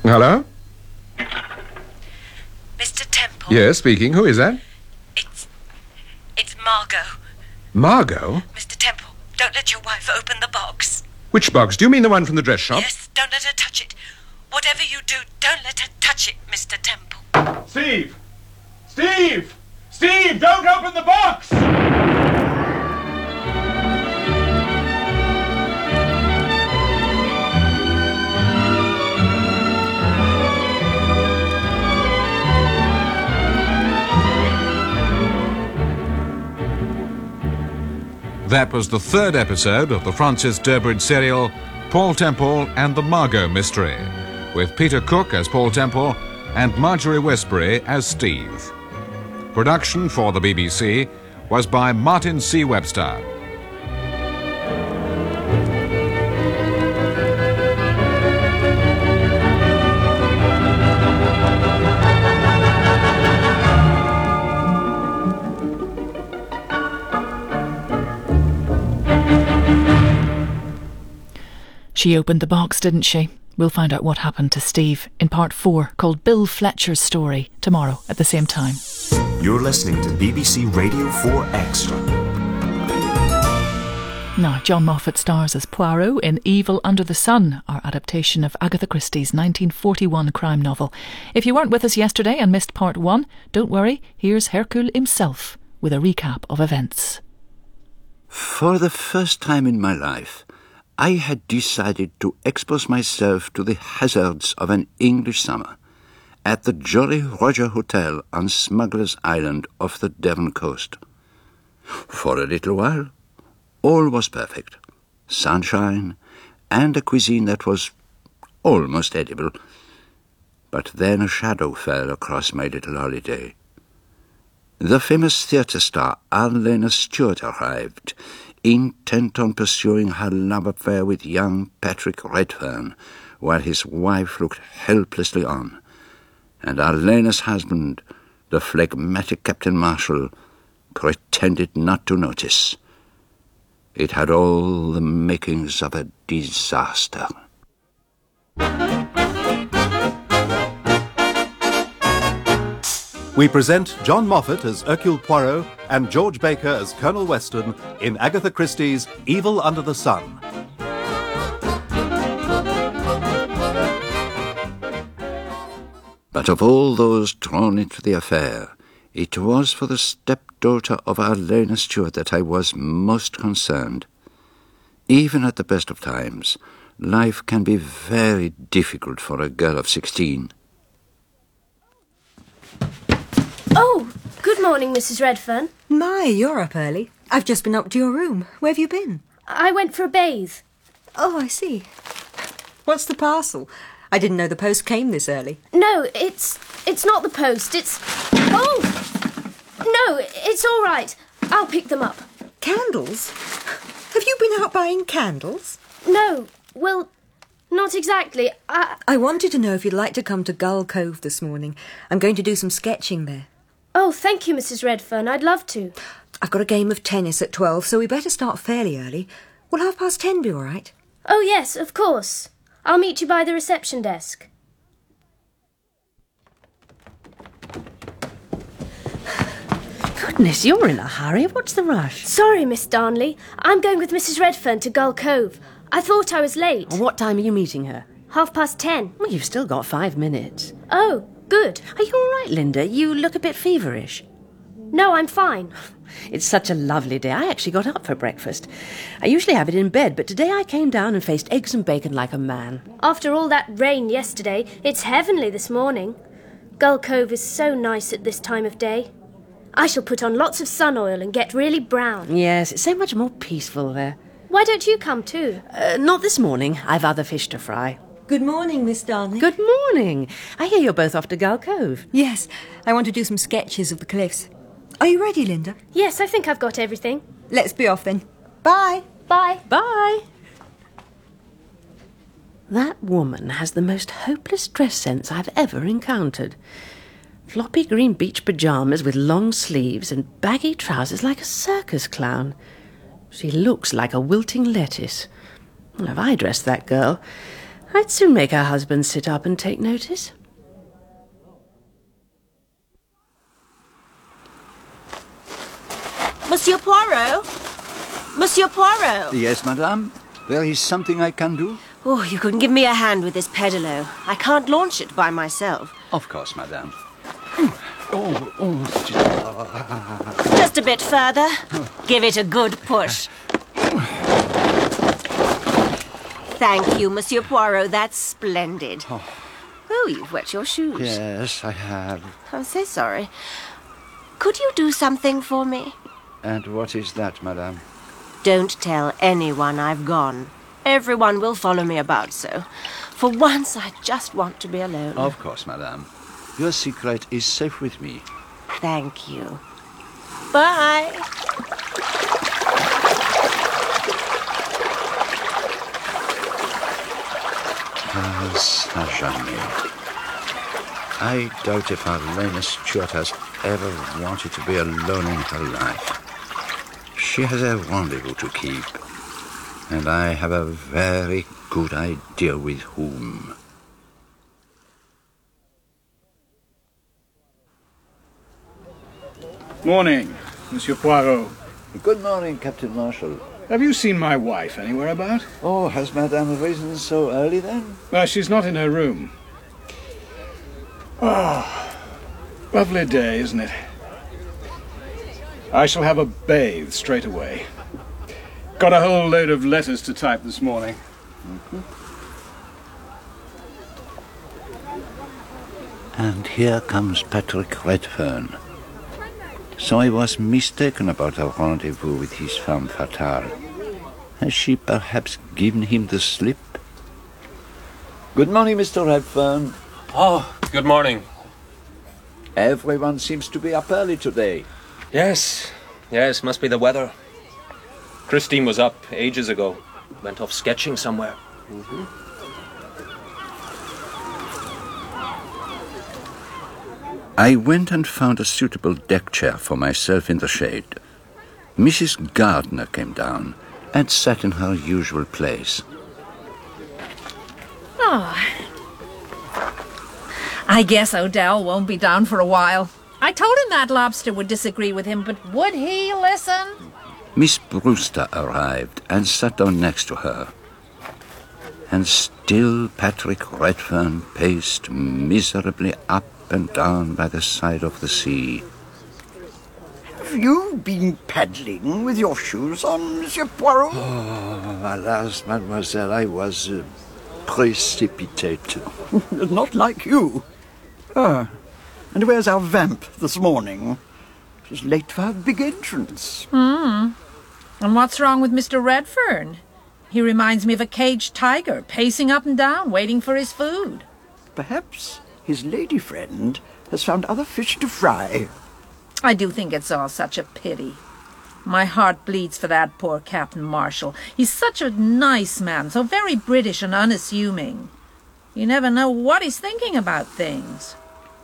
Hello? Mr. Temple? Yes, speaking. Who is that? It's Margot. Margot? Mr. Temple, don't let your wife open the box. Which box? Do you mean the one from the dress shop? Yes, don't let her touch it. Whatever you do, don't let her touch it, Mr. Temple. Steve! Steve! Steve, don't open the box! That was the third episode of the Francis Durbridge serial, Paul Temple and the Margot Mystery, with Peter Cook as Paul Temple and Marjorie Westbury as Steve. Production for the BBC was by Martin C. Webster. She opened the box, didn't she? We'll find out what happened to Steve in part 4, called Bill Fletcher's Story, tomorrow at the same time. You're listening to BBC Radio 4 Extra. Now, John Moffat stars as Poirot in Evil Under the Sun, our adaptation of Agatha Christie's 1941 crime novel. If you weren't with us yesterday and missed part 1, don't worry, here's Hercule himself with a recap of events. For the first time in my life, I had decided to expose myself to the hazards of an English summer at the Jolly Roger Hotel on Smuggler's Island off the Devon coast. For a little while, all was perfect. Sunshine and a cuisine that was almost edible. But then a shadow fell across my little holiday. The famous theatre star Arlena Stewart arrived, intent on pursuing her love affair with young Patrick Redfern, while his wife looked helplessly on, and Arlena's husband, the phlegmatic Captain Marshall, pretended not to notice. It had all the makings of a disaster. We present John Moffat as Hercule Poirot and George Baker as Colonel Weston in Agatha Christie's Evil Under the Sun. But of all those drawn into the affair, it was for the stepdaughter of Arlena Stewart that I was most concerned. Even at the best of times, life can be very difficult for a girl of 16. Oh, good morning, Mrs. Redfern. My, you're up early. I've just been up to your room. Where have you been? I went for a bathe. Oh, I see. What's the parcel? I didn't know the post came this early. No, it's not the post. It's... Oh! No, it's all right. I'll pick them up. Candles? Have you been out buying candles? No, well, not exactly. I wanted to know if you'd like to come to Gull Cove this morning. I'm going to do some sketching there. Oh, thank you, Mrs. Redfern. I'd love to. I've got a game of tennis at 12, so we better start fairly early. Will 10:30 be all right? Oh, yes, of course. I'll meet you by the reception desk. Goodness, you're in a hurry. What's the rush? Sorry, Miss Darnley. I'm going with Mrs. Redfern to Gull Cove. I thought I was late. What time are you meeting her? 10:30. Well, you've still got 5 minutes. Oh, good. Are you all right, Linda? You look a bit feverish. No, I'm fine. It's such a lovely day. I actually got up for breakfast. I usually have it in bed, but today I came down and faced eggs and bacon like a man. After all that rain yesterday, it's heavenly this morning. Gull Cove is so nice at this time of day. I shall put on lots of sun oil and get really brown. Yes, it's so much more peaceful there. Why don't you come too? Not this morning. I've other fish to fry. Good morning, Miss Darnley. Good morning. I hear you're both off to Gull Cove. Yes, I want to do some sketches of the cliffs. Are you ready, Linda? Yes, I think I've got everything. Let's be off then. Bye. Bye. Bye. That woman has the most hopeless dress sense I've ever encountered. Floppy green beach pyjamas with long sleeves and baggy trousers like a circus clown. She looks like a wilting lettuce. Well, if I dressed that girl, I'd soon make her husband sit up and take notice. Monsieur Poirot? Monsieur Poirot? Yes, madame. There is something I can do? Oh, you can give me a hand with this pedalo. I can't launch it by myself. Of course, madame. Just a bit further. Give it a good push. Thank you, Monsieur Poirot. That's splendid. Oh, you've wet your shoes. Yes, I have. I'm so sorry. Could you do something for me? And what is that, madame? Don't tell anyone I've gone. Everyone will follow me about, so for once I just want to be alone. Of course, madame. Your secret is safe with me. Thank you. Bye. Saint-Germain. I doubt if Lena Stuart has ever wanted to be alone in her life. She has a rendezvous to keep, and I have a very good idea with whom. Morning, Monsieur Poirot. Good morning, Captain Marshall. Have you seen my wife anywhere about? Oh, has Madame risen so early then? Well, she's not in her room. Oh, lovely day, isn't it? I shall have a bathe straight away. Got a whole load of letters to type this morning. And here comes Patrick Redfern. So I was mistaken about a rendezvous with his femme fatale. Has she perhaps given him the slip? Good morning, Mr. Redfern. Oh, good morning. Everyone seems to be up early today. Yes, must be the weather. Christine was up ages ago. Went off sketching somewhere. I went and found a suitable deck chair for myself in the shade. Mrs. Gardner came down and sat in her usual place. Oh. I guess Odell won't be down for a while. I told him that lobster would disagree with him, but would he listen? Miss Brewster arrived and sat down next to her. And still Patrick Redfern paced miserably up and down by the side of the sea. Have you been paddling with your shoes on, Monsieur Poirot? Oh, alas, mademoiselle, I was precipitated. Not like you. And where's our vamp this morning? She's late for her big entrance. And what's wrong with Mr. Redfern? He reminds me of a caged tiger, pacing up and down, waiting for his food. Perhaps his lady friend has found other fish to fry. I do think it's all such a pity. My heart bleeds for that poor Captain Marshall. He's such a nice man, so very British and unassuming. You never know what he's thinking about things.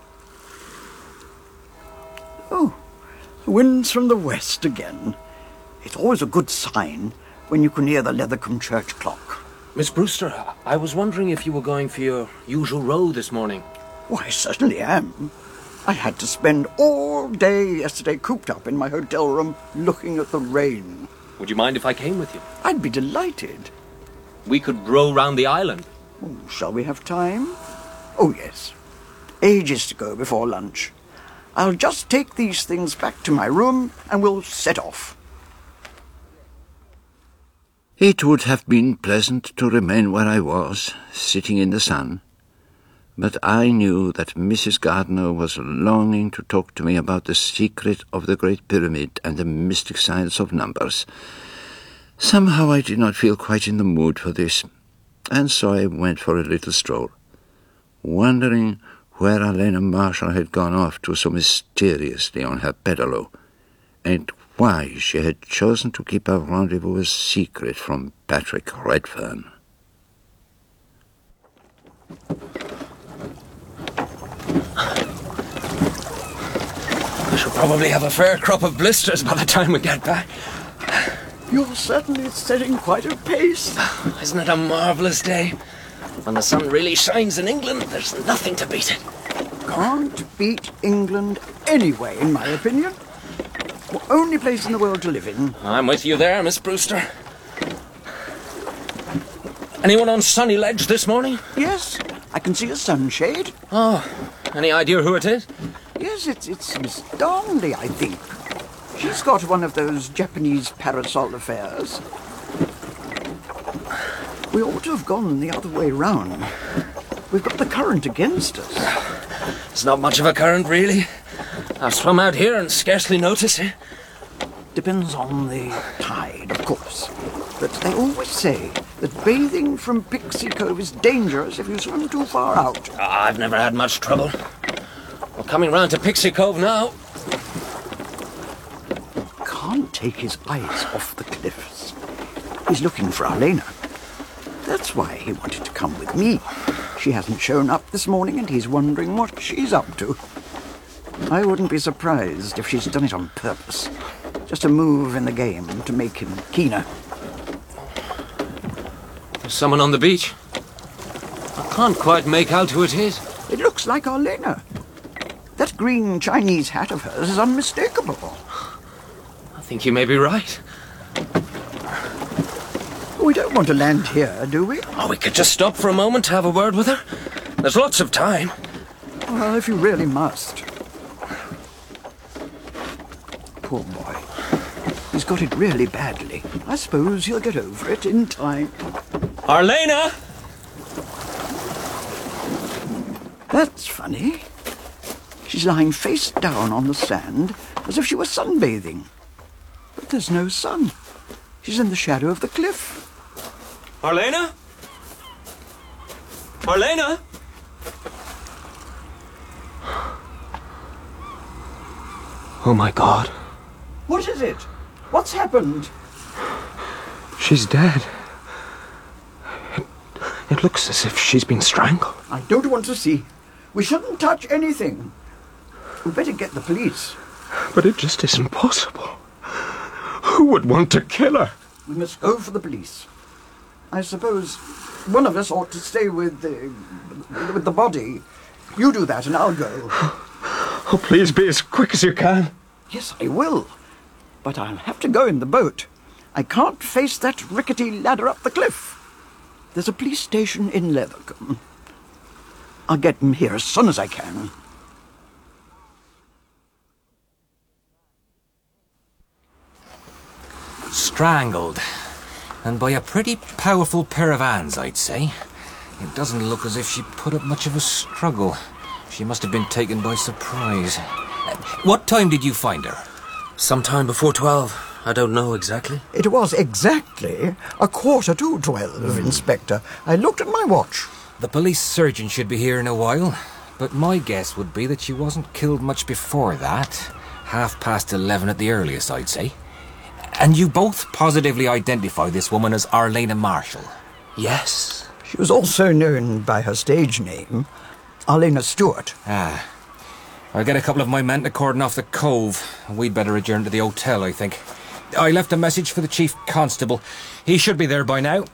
Oh, the wind's from the west again. It's always a good sign when you can hear the Leathercombe church clock. Miss Brewster, I was wondering if you were going for your usual row this morning. Why, I certainly am. I had to spend all day yesterday cooped up in my hotel room looking at the rain. Would you mind if I came with you? I'd be delighted. We could row round the island. Oh, shall we have time? Oh, yes. Ages to go before lunch. I'll just take these things back to my room and we'll set off. It would have been pleasant to remain where I was, sitting in the sun. But I knew that Mrs. Gardner was longing to talk to me about the secret of the Great Pyramid and the mystic science of numbers. Somehow I did not feel quite in the mood for this, and so I went for a little stroll, wondering where Elena Marshall had gone off to so mysteriously on her pedalo, and why she had chosen to keep her rendezvous a secret from Patrick Redfern. I shall probably have a fair crop of blisters by the time we get back. You're certainly setting quite a pace. Isn't it a marvellous day? When the sun really shines in England, there's nothing to beat it. Can't beat England anyway, in my opinion. Only place in the world to live in. I'm with you there, Miss Brewster. Anyone on Sunny Ledge this morning? Yes, I can see a sunshade. Oh, any idea who it is? Yes, it's Miss Darnley, I think. She's got one of those Japanese parasol affairs. We ought to have gone the other way round. We've got the current against us. It's not much of a current, really. I've swum out here and scarcely noticed it. Depends on the tide, of course. But they always say that bathing from Pixie Cove is dangerous if you swim too far out. I've never had much trouble. We're coming round to Pixie Cove now. Can't take his eyes off the cliffs. He's looking for Arlena. That's why he wanted to come with me. She hasn't shown up this morning and he's wondering what she's up to. I wouldn't be surprised if she's done it on purpose. Just a move in the game to make him keener. There's someone on the beach. I can't quite make out who it is. It looks like Arlena. That green Chinese hat of hers is unmistakable. I think you may be right. We don't want to land here, do we? Oh, we could just stop for a moment to have a word with her. There's lots of time. Well, if you really must. Poor boy. He's got it really badly. I suppose he'll get over it in time. Arlena! That's funny. She's lying face down on the sand as if she were sunbathing. But there's no sun. She's in the shadow of the cliff. Arlena? Arlena? Oh, my God. What is it? What's happened? She's dead. It looks as if she's been strangled. I don't want to see. We shouldn't touch anything. We'd better get the police. But it just isn't possible. Who would want to kill her? We must go for the police. I suppose one of us ought to stay with the body. You do that and I'll go. Oh, please be as quick as you can. Yes, I will. But I'll have to go in the boat. I can't face that rickety ladder up the cliff. There's a police station in Leathercombe. I'll get them here as soon as I can. Strangled. And by a pretty powerful pair of hands, I'd say. It doesn't look as if she put up much of a struggle. She must have been taken by surprise. What time did you find her? Sometime before 12. I don't know exactly. It was exactly 11:45, Inspector. I looked at my watch. The police surgeon should be here in a while, but my guess would be that she wasn't killed much before that. 11:30 at the earliest, I'd say. And you both positively identify this woman as Arlena Marshall? Yes. She was also known by her stage name, Arlena Stewart. Ah. I'll get a couple of my men to cordon off the cove. We'd better adjourn to the hotel, I think. I left a message for the chief constable. He should be there by now.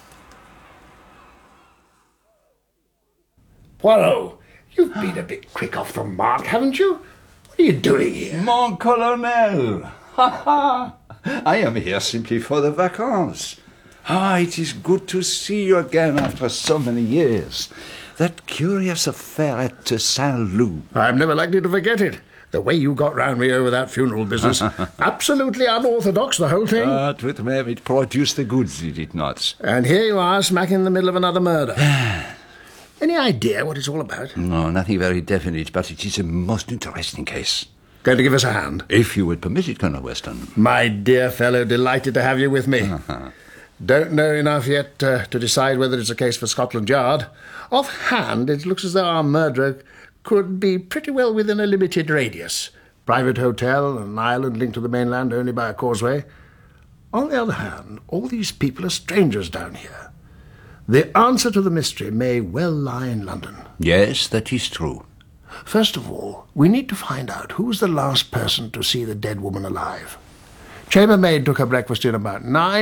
Poirot, you've been a bit quick off the mark, haven't you? What are you doing here? Mon colonel! Ha ha! I am here simply for the vacances. Ah, it is good to see you again after so many years. That curious affair at Saint-Loup. I'm never likely to forget it. The way you got round me over that funeral business. Absolutely unorthodox, the whole thing. But it produced the goods, did it not? And here you are, smack in the middle of another murder. Any idea what it's all about? No, nothing very definite, but it is a most interesting case. Going to give us a hand? If you would permit it, Colonel Weston. My dear fellow, delighted to have you with me. Don't know enough yet to decide whether it's a case for Scotland Yard. Offhand, it looks as though our murderer could be pretty well within a limited radius. Private hotel, an island linked to the mainland only by a causeway. On the other hand, all these people are strangers down here. The answer to the mystery may well lie in London. Yes, that is true. First of all, we need to find out who was the last person to see the dead woman alive. Chambermaid took her breakfast in about 9.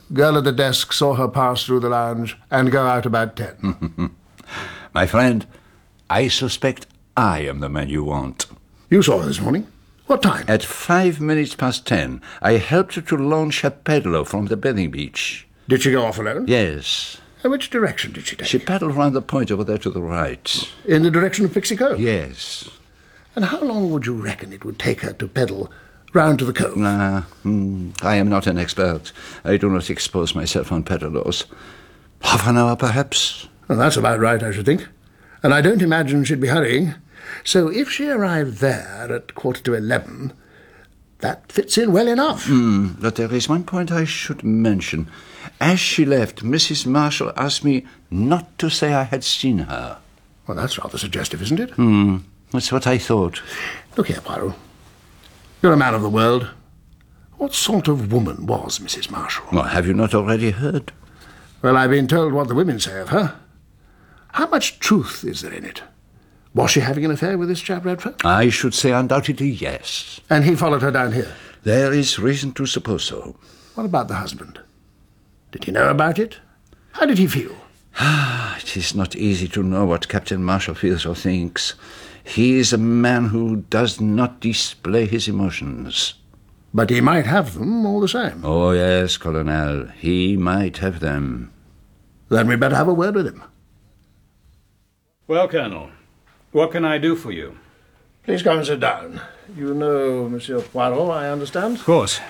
Girl at the desk saw her pass through the lounge and go out about 10. My friend, I suspect I am the man you want. You saw her this morning? What time? At 5 minutes past 10, I helped her to launch her paddler from the bathing beach. Did she go off alone? Yes. And which direction did she take? She paddled round the point over there to the right. In the direction of Pixie Cove? Yes. And how long would you reckon it would take her to paddle round to the cove? I am not an expert. I do not expose myself on paddlers. Half an hour, perhaps? Well, that's about right, I should think. And I don't imagine she'd be hurrying. So if she arrived there at 11:15, that fits in well enough. But there is one point I should mention. As she left, Mrs. Marshall asked me not to say I had seen her. Well, that's rather suggestive, isn't it? That's what I thought. Look here, Poirot. You're a man of the world. What sort of woman was Mrs. Marshall? Well, have you not already heard? Well, I've been told what the women say of her. How much truth is there in it? Was she having an affair with this chap Redfern? I should say undoubtedly yes. And he followed her down here? There is reason to suppose so. What about the husband? Did he know about it? How did he feel? It is not easy to know what Captain Marshall feels or thinks. He is a man who does not display his emotions. But he might have them all the same. Oh, yes, Colonel. He might have them. Then we'd better have a word with him. Well, Colonel, what can I do for you? Please come and sit down. You know Monsieur Poirot, I understand? Of course.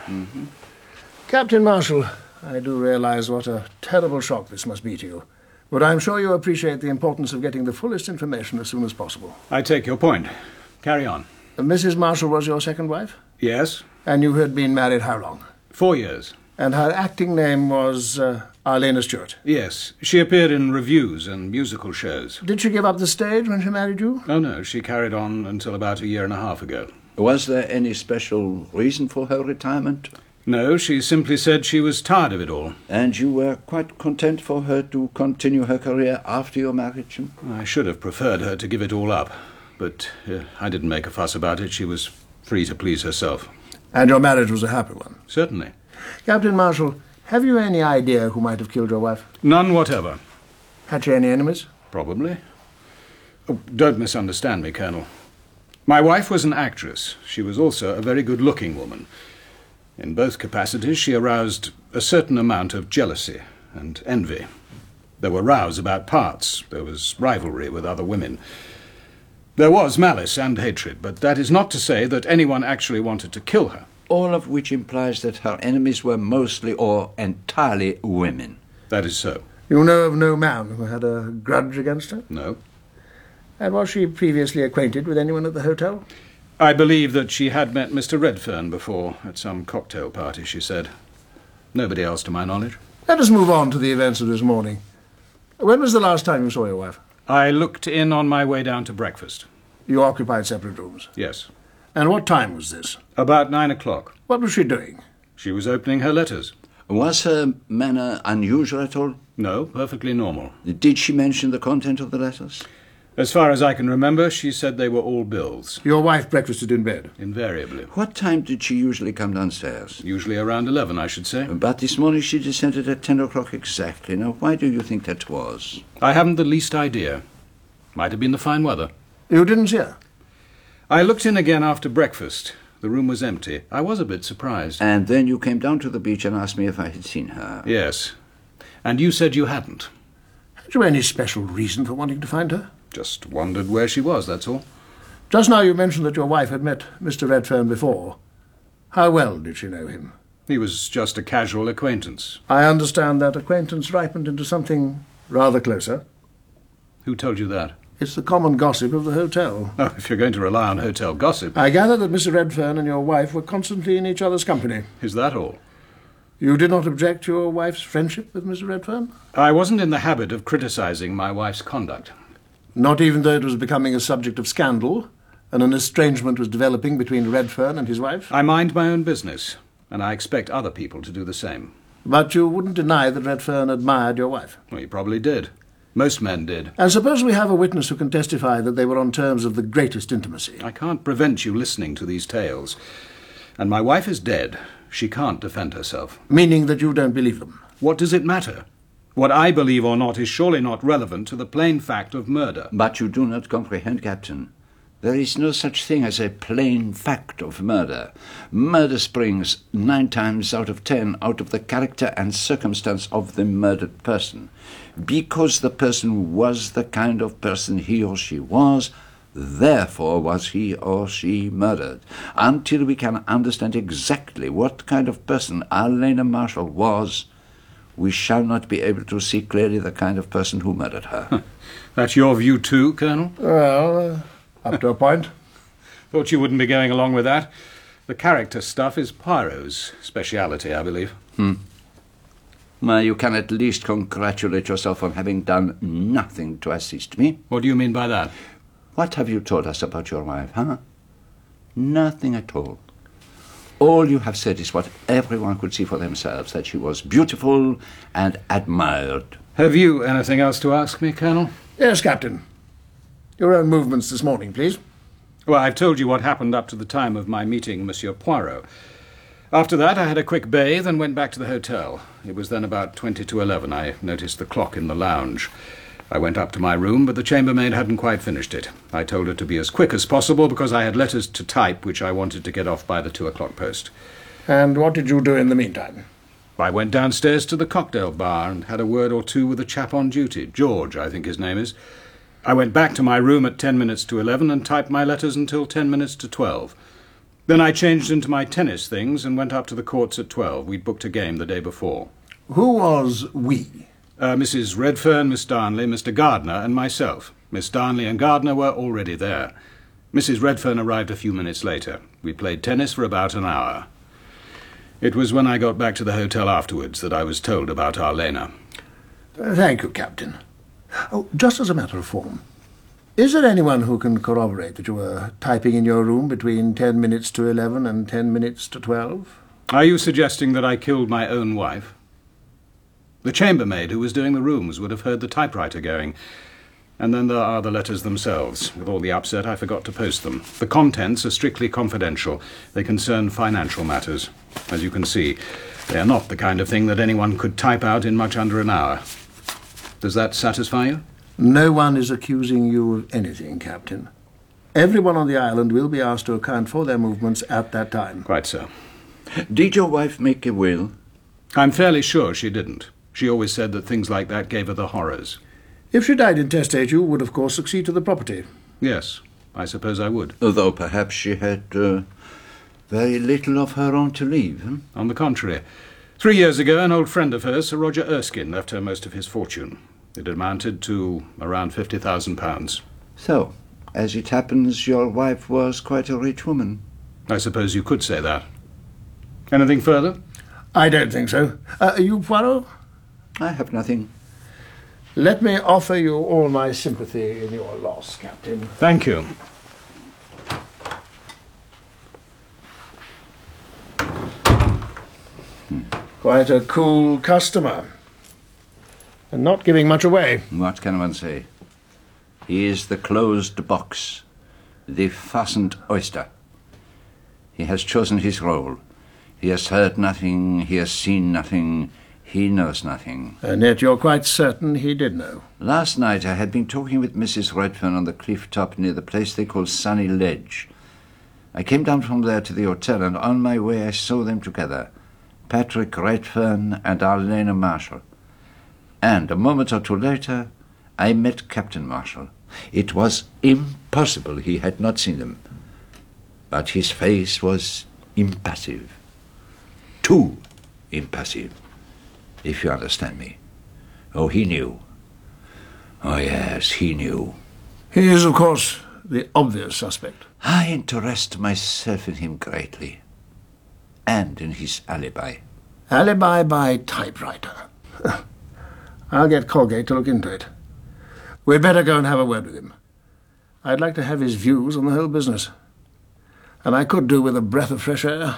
Captain Marshall, I do realize what a terrible shock this must be to you. But I'm sure you appreciate the importance of getting the fullest information as soon as possible. I take your point. Carry on. Mrs. Marshall was your second wife? Yes. And you had been married how long? 4 years. And her acting name was Arlena Stewart? Yes. She appeared in reviews and musical shows. Did she give up the stage when she married you? Oh, no. She carried on until about 1.5 years ago. Was there any special reason for her retirement? No, she simply said she was tired of it all. And you were quite content for her to continue her career after your marriage? I should have preferred her to give it all up. But I didn't make a fuss about it. She was free to please herself. And your marriage was a happy one? Certainly. Captain Marshall, have you any idea who might have killed your wife? None whatever. Had she any enemies? Probably. Oh, don't misunderstand me, Colonel. My wife was an actress. She was also a very good-looking woman. In both capacities, she aroused a certain amount of jealousy and envy. There were rows about parts. There was rivalry with other women. There was malice and hatred, but that is not to say that anyone actually wanted to kill her. All of which implies that her enemies were mostly or entirely women. That is so. You know of no man who had a grudge against her? No. And was she previously acquainted with anyone at the hotel? I believe that she had met Mr. Redfern before, at some cocktail party, she said. Nobody else to my knowledge. Let us move on to the events of this morning. When was the last time you saw your wife? I looked in on my way down to breakfast. You occupied separate rooms? Yes. And what time was this? About 9 o'clock. What was she doing? She was opening her letters. Was her manner unusual at all? No, perfectly normal. Did she mention the content of the letters? As far as I can remember, she said they were all bills. Your wife breakfasted in bed? Invariably. What time did she usually come downstairs? Usually around 11, I should say. But this morning she descended at 10 o'clock exactly. Now, why do you think that was? I haven't the least idea. Might have been the fine weather. You didn't see her? I looked in again after breakfast. The room was empty. I was a bit surprised. And then you came down to the beach and asked me if I had seen her? Yes. And you said you hadn't. Had you any special reason for wanting to find her? Just wondered where she was, that's all. Just now you mentioned that your wife had met Mr. Redfern before. How well did she know him? He was just a casual acquaintance. I understand that acquaintance ripened into something rather closer. Who told you that? It's the common gossip of the hotel. Oh, if you're going to rely on hotel gossip... I gather that Mr. Redfern and your wife were constantly in each other's company. Is that all? You did not object to your wife's friendship with Mr. Redfern? I wasn't in the habit of criticizing my wife's conduct. Not even though it was becoming a subject of scandal, and an estrangement was developing between Redfern and his wife? I mind my own business, and I expect other people to do the same. But you wouldn't deny that Redfern admired your wife? Well, he probably did. Most men did. And suppose we have a witness who can testify that they were on terms of the greatest intimacy. I can't prevent you listening to these tales. And my wife is dead. She can't defend herself. Meaning that you don't believe them? What does it matter? What I believe or not is surely not relevant to the plain fact of murder. But you do not comprehend, Captain. There is no such thing as a plain fact of murder. Murder springs 9 times out of 10 out of the character and circumstance of the murdered person. Because the person was the kind of person he or she was, therefore was he or she murdered. Until we can understand exactly what kind of person Alena Marshall was, we shall not be able to see clearly the kind of person who murdered her. That's your view too, Colonel? Well, up to a point. Thought you wouldn't be going along with that. The character stuff is Poirot's speciality, I believe. Well, you can at least congratulate yourself on having done nothing to assist me. What do you mean by that? What have you told us about your wife, huh? Nothing at all. All you have said is what everyone could see for themselves, that she was beautiful and admired. Have you anything else to ask me, Colonel? Yes, Captain. Your own movements this morning, please. Well, I've told you what happened up to the time of my meeting Monsieur Poirot. After that, I had a quick bathe and went back to the hotel. It was then about 20 to 11. I noticed the clock in the lounge. I went up to my room, but the chambermaid hadn't quite finished it. I told her to be as quick as possible because I had letters to type which I wanted to get off by the 2 o'clock post. And what did you do in the meantime? I went downstairs to the cocktail bar and had a word or two with a chap on duty, George, I think his name is. I went back to my room at 10 minutes to 11 and typed my letters until 10 minutes to 12. Then I changed into my tennis things and went up to the courts at 12. We'd booked a game the day before. Who was we? Mrs. Redfern, Miss Darnley, Mr. Gardner, and myself. Miss Darnley and Gardner were already there. Mrs. Redfern arrived a few minutes later. We played tennis for about an hour. It was when I got back to the hotel afterwards that I was told about Arlena. Thank you, Captain. Oh, just as a matter of form, is there anyone who can corroborate that you were typing in your room between 10 minutes to 11 and 10 minutes to 12? Are you suggesting that I killed my own wife? The chambermaid who was doing the rooms would have heard the typewriter going. And then there are the letters themselves. With all the upset, I forgot to post them. The contents are strictly confidential. They concern financial matters. As you can see, they are not the kind of thing that anyone could type out in much under an hour. Does that satisfy you? No one is accusing you of anything, Captain. Everyone on the island will be asked to account for their movements at that time. Quite so. Did your wife make a will? I'm fairly sure she didn't. She always said that things like that gave her the horrors. If she died intestate, you would, of course, succeed to the property. Yes, I suppose I would. Although perhaps she had very little of her own to leave. On the contrary. 3 years ago, an old friend of hers, Sir Roger Erskine, left her most of his fortune. It amounted to around £50,000. So, as it happens, your wife was quite a rich woman. I suppose you could say that. Anything further? I don't think so. You, Poirot? I have nothing. Let me offer you all my sympathy in your loss, Captain. Thank you. Quite a cool customer. And not giving much away. What can one say? He is the closed box, the fastened oyster. He has chosen his role. He has heard nothing, he has seen nothing, he knows nothing. And yet you're quite certain he did know. Last night I had been talking with Mrs. Redfern on the cliff top near the place they call Sunny Ledge. I came down from there to the hotel, and on my way I saw them together, Patrick Redfern and Arlena Marshall. And a moment or two later, I met Captain Marshall. It was impossible he had not seen them. But his face was impassive. Too impassive, if you understand me. Oh, he knew. Oh, yes, he knew. He is, of course, the obvious suspect. I interest myself in him greatly. And in his alibi. Alibi by typewriter. I'll get Colgate to look into it. We'd better go and have a word with him. I'd like to have his views on the whole business. And I could do with a breath of fresh air.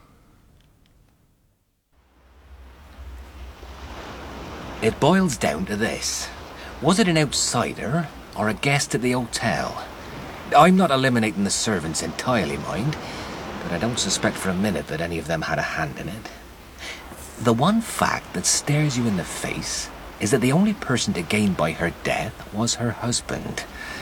It boils down to this. Was it an outsider or a guest at the hotel? I'm not eliminating the servants entirely, mind, but I don't suspect for a minute that any of them had a hand in it. The one fact that stares you in the face is that the only person to gain by her death was her husband.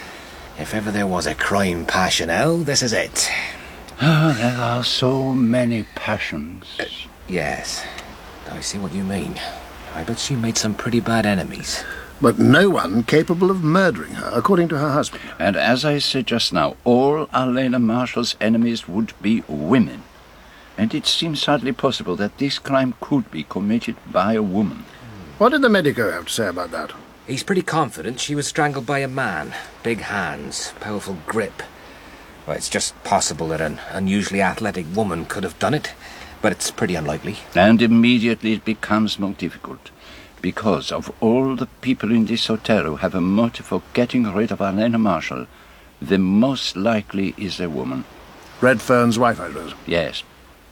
If ever there was a crime passionel, this is it. Oh, there are so many passions. Yes, I see what you mean. I bet she made some pretty bad enemies. But no one capable of murdering her, according to her husband. And as I said just now, all Alena Marshall's enemies would be women. And it seems hardly possible that this crime could be committed by a woman. What did the medico have to say about that? He's pretty confident she was strangled by a man. Big hands, powerful grip. Well, it's just possible that an unusually athletic woman could have done it, but it's pretty unlikely. And immediately it becomes more difficult. Because of all the people in this hotel who have a motive for getting rid of Alena Marshall, the most likely is a woman. Redfern's wife, I suppose. Yes.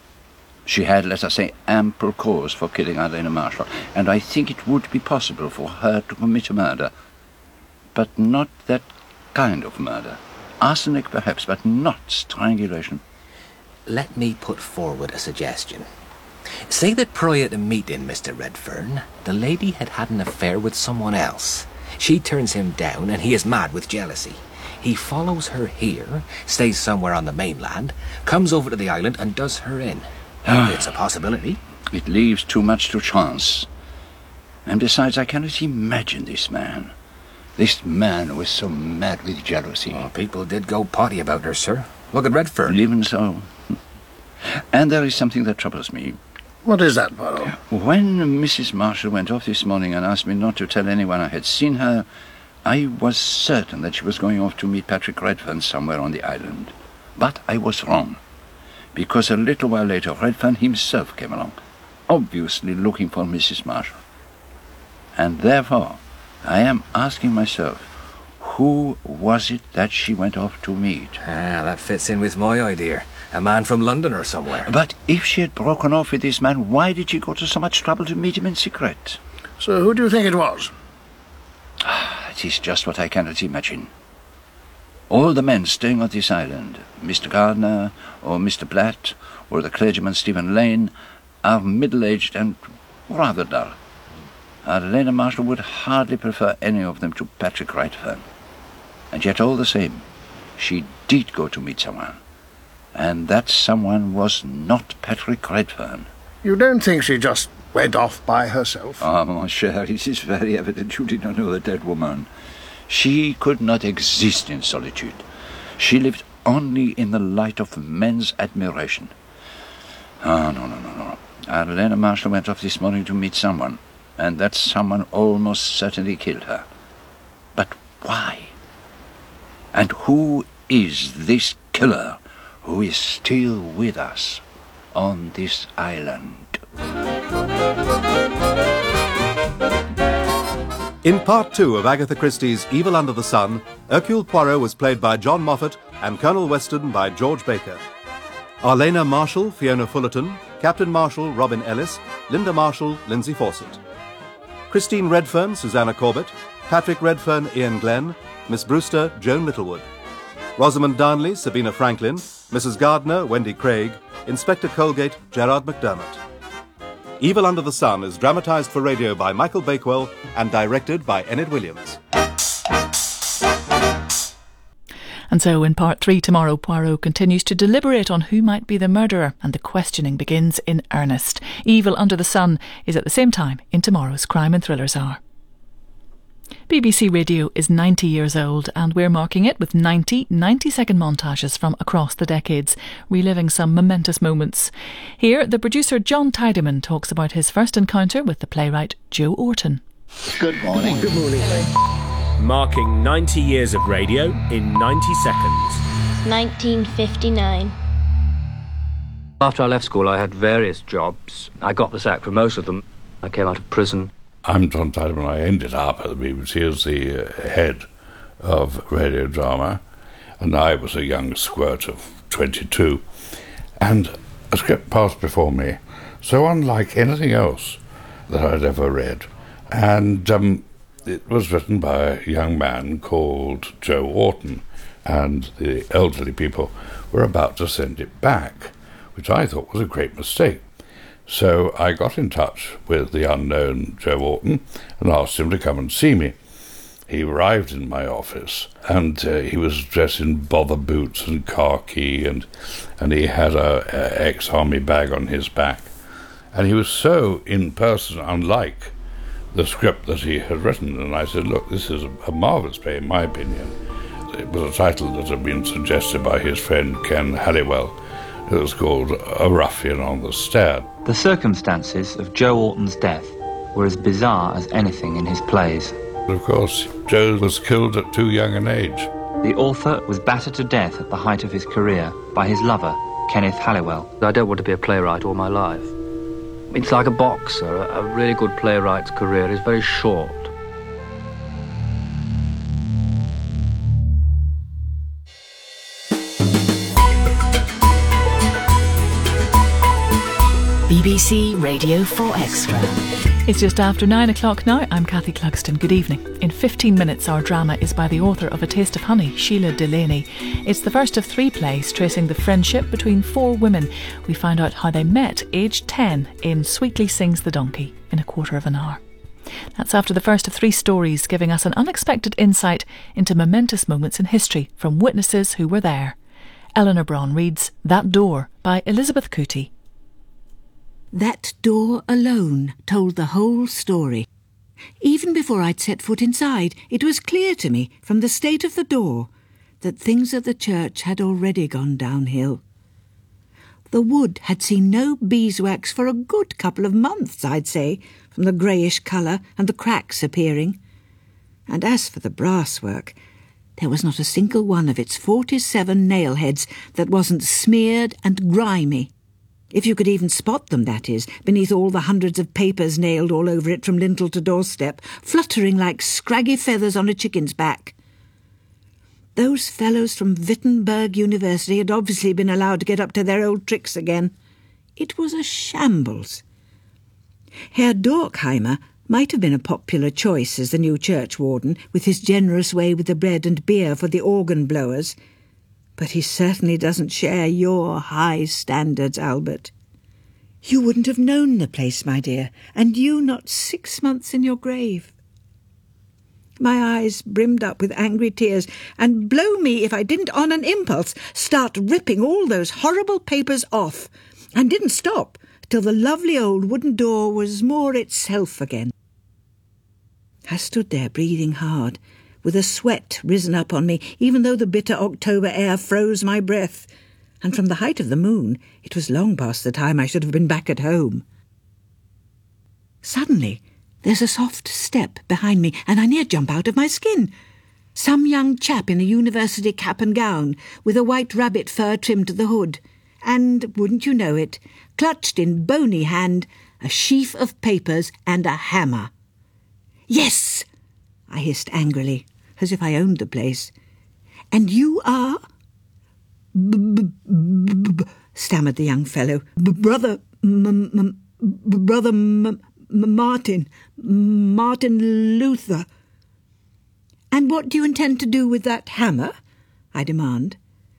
She had, let us say, ample cause for killing Alena Marshall, and I think it would be possible for her to commit a murder. But not that kind of murder. Arsenic, perhaps, but not strangulation. Let me put forward a suggestion. Say that prior to meeting Mr. Redfern, the lady had had an affair with someone else. She turns him down, and he is mad with jealousy. He follows her here, stays somewhere on the mainland, comes over to the island, and does her in. It's a possibility. It leaves too much to chance. And besides, I cannot imagine this man. This man who was so mad with jealousy. Oh, people did go potty about her, sir. Look at Redfern. Even so. And there is something that troubles me. What is that, Poirot? When Mrs. Marshall went off this morning and asked me not to tell anyone I had seen her, I was certain that she was going off to meet Patrick Redfern somewhere on the island. But I was wrong, because a little while later Redfern himself came along, obviously looking for Mrs. Marshall. And therefore, I am asking myself, who was it that she went off to meet? That fits in with my idea. A man from London or somewhere. But if she had broken off with this man, why did she go to so much trouble to meet him in secret? So who do you think it was? It is just what I cannot imagine. All the men staying on this island, Mr. Gardner, or Mr. Blatt, or the clergyman Stephen Lane, are middle-aged and rather dull. Alena Marshall would hardly prefer any of them to Patrick Redfern. And yet all the same, she did go to meet someone. And that someone was not Patrick Redfern. You don't think she just went off by herself? Ah, mon cher, it is very evident you did not know the dead woman. She could not exist in solitude. She lived only in the light of men's admiration. No. Alena Marshall went off this morning to meet someone, and that someone almost certainly killed her. But why? And who is this killer who is still with us on this island? In part 2 of Agatha Christie's Evil Under the Sun, Hercule Poirot was played by John Moffat and Colonel Weston by George Baker. Alena Marshall, Fiona Fullerton, Captain Marshall, Robin Ellis, Linda Marshall, Lindsay Fawcett. Christine Redfern, Susanna Corbett, Patrick Redfern, Ian Glenn, Miss Brewster, Joan Littlewood. Rosamond Darnley, Sabina Franklin, Mrs. Gardner, Wendy Craig, Inspector Colgate, Gerard McDermott. Evil Under the Sun is dramatised for radio by Michael Bakewell and directed by Enid Williams. And so in part 3 tomorrow, Poirot continues to deliberate on who might be the murderer, and the questioning begins in earnest. Evil Under the Sun is at the same time in tomorrow's Crime and Thrillers Hour. BBC Radio is 90 years old, and we're marking it with 90 90-second montages from across the decades, reliving some momentous moments. Here, the producer John Tiedemann talks about his first encounter with the playwright Joe Orton. Good morning. Good morning. Marking 90 years of radio in 90 seconds. 1959. After I left school, I had various jobs. I got the sack for most of them. I came out of prison. I'm John Tiedemann. I ended up at the BBC as the head of radio drama, and I was a young squirt of 22. And a script passed before me, so unlike anything else that I'd ever read. And it was written by a young man called Joe Orton, and the elderly people were about to send it back, which I thought was a great mistake. So I got in touch with the unknown Joe Orton and asked him to come and see me. He arrived in my office, and he was dressed in bother boots and khaki, and he had a ex-army bag on his back. And he was so, in person, unlike the script that he had written. And I said, look, this is a marvellous play, in my opinion. It was a title that had been suggested by his friend Ken Halliwell. It was called A Ruffian on the Stair. The circumstances of Joe Orton's death were as bizarre as anything in his plays. Of course, Joe was killed at too young an age. The author was battered to death at the height of his career by his lover, Kenneth Halliwell. I don't want to be a playwright all my life. It's like a boxer. A really good playwright's career is very short. BBC Radio 4 Extra. It's just after 9 o'clock now. I'm Kathy Clugston. Good evening. In 15 minutes, our drama is by the author of A Taste of Honey, Sheila Delaney. It's the first of 3 plays tracing the friendship between 4 women. We find out how they met, aged 10, in Sweetly Sings the Donkey, in a quarter of an hour. That's after the first of 3 stories, giving us an unexpected insight into momentous moments in history from witnesses who were there. Eleanor Braun reads That Door by Elizabeth Cootie. That door alone told the whole story. Even before I'd set foot inside, it was clear to me, from the state of the door, that things at the church had already gone downhill. The wood had seen no beeswax for a good couple of months, I'd say, from the greyish colour and the cracks appearing. And as for the brasswork, there was not a single one of its 47 nail heads that wasn't smeared and grimy. If you could even spot them, that is, beneath all the hundreds of papers nailed all over it from lintel to doorstep, fluttering like scraggy feathers on a chicken's back. Those fellows from Wittenberg University had obviously been allowed to get up to their old tricks again. It was a shambles. Herr Dorkheimer might have been a popular choice as the new churchwarden, with his generous way with the bread and beer for the organ blowers, but he certainly doesn't share your high standards, Albert. You wouldn't have known the place, my dear, and you not 6 months in your grave. My eyes brimmed up with angry tears, and blow me if I didn't on an impulse start ripping all those horrible papers off, and didn't stop till the lovely old wooden door was more itself again. I stood there breathing hard, with a sweat risen up on me, even though the bitter October air froze my breath, and from the height of the moon it was long past the time I should have been back at home. Suddenly there's a soft step behind me, and I near jump out of my skin. Some young chap in a university cap and gown, with a white rabbit fur trimmed to the hood, and, wouldn't you know it, clutched in bony hand a sheaf of papers and a hammer. "Yes!" I hissed angrily, as if I owned the place. "And you are—" stammered the young fellow. "Brother Martin Luther." "And what do you intend to do with that hammer?" I demand.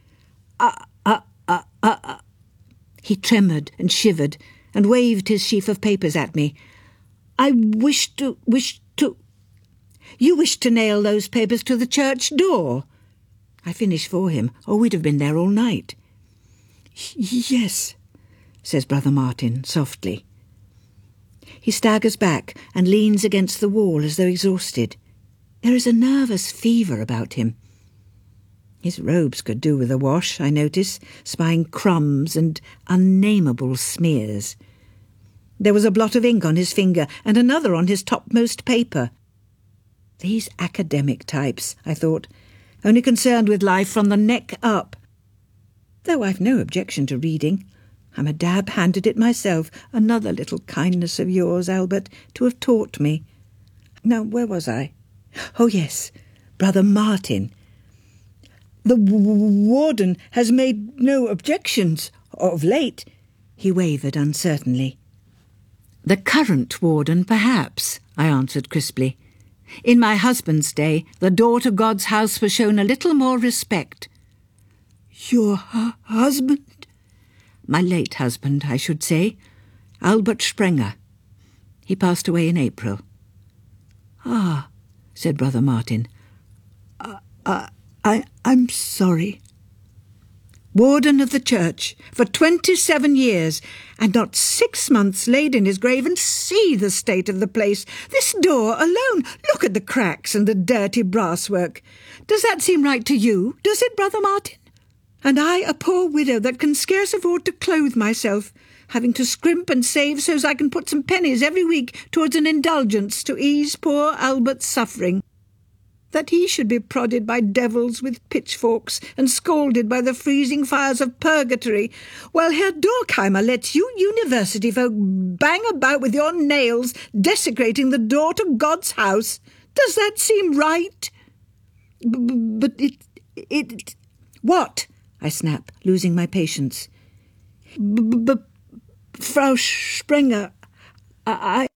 He tremoured and shivered and waved his sheaf of papers at me. "I wish to... You wish to nail those papers to the church door?" I finished for him, or we'd have been there all night. "Yes," says Brother Martin softly. He staggers back and leans against the wall as though exhausted. There is a nervous fever about him. His robes could do with a wash, I notice, spying crumbs and unnameable smears. There was a blot of ink on his finger and another on his topmost paper. These academic types, I thought, only concerned with life from the neck up. Though I've no objection to reading. I'm a dab-hand at it myself. Another little kindness of yours, Albert, to have taught me. Now, where was I? Oh, yes, Brother Martin. "The warden has made no objections of late," he wavered uncertainly. "The current warden, perhaps," I answered crisply. "In my husband's day, the door to God's house was shown a little more respect." "Your husband?" "My late husband, I should say. Albert Sprenger. He passed away in April. Ah, said Brother Martin. I'm sorry. Warden of the church for 27 years, and not 6 months laid in his grave, and see the state of the place. This door alone, look at the cracks and the dirty brasswork. Does that seem right to you, does it, Brother Martin? And I, a poor widow that can scarce afford to clothe myself, having to scrimp and save so as I can put some pennies every week towards an indulgence to ease poor Albert's suffering. That he should be prodded by devils with pitchforks and scalded by the freezing fires of purgatory, while Herr Dorkheimer lets you university folk bang about with your nails, desecrating the door to God's house. Does that seem right? But it... What? I snap, losing my patience. Frau Sprenger, I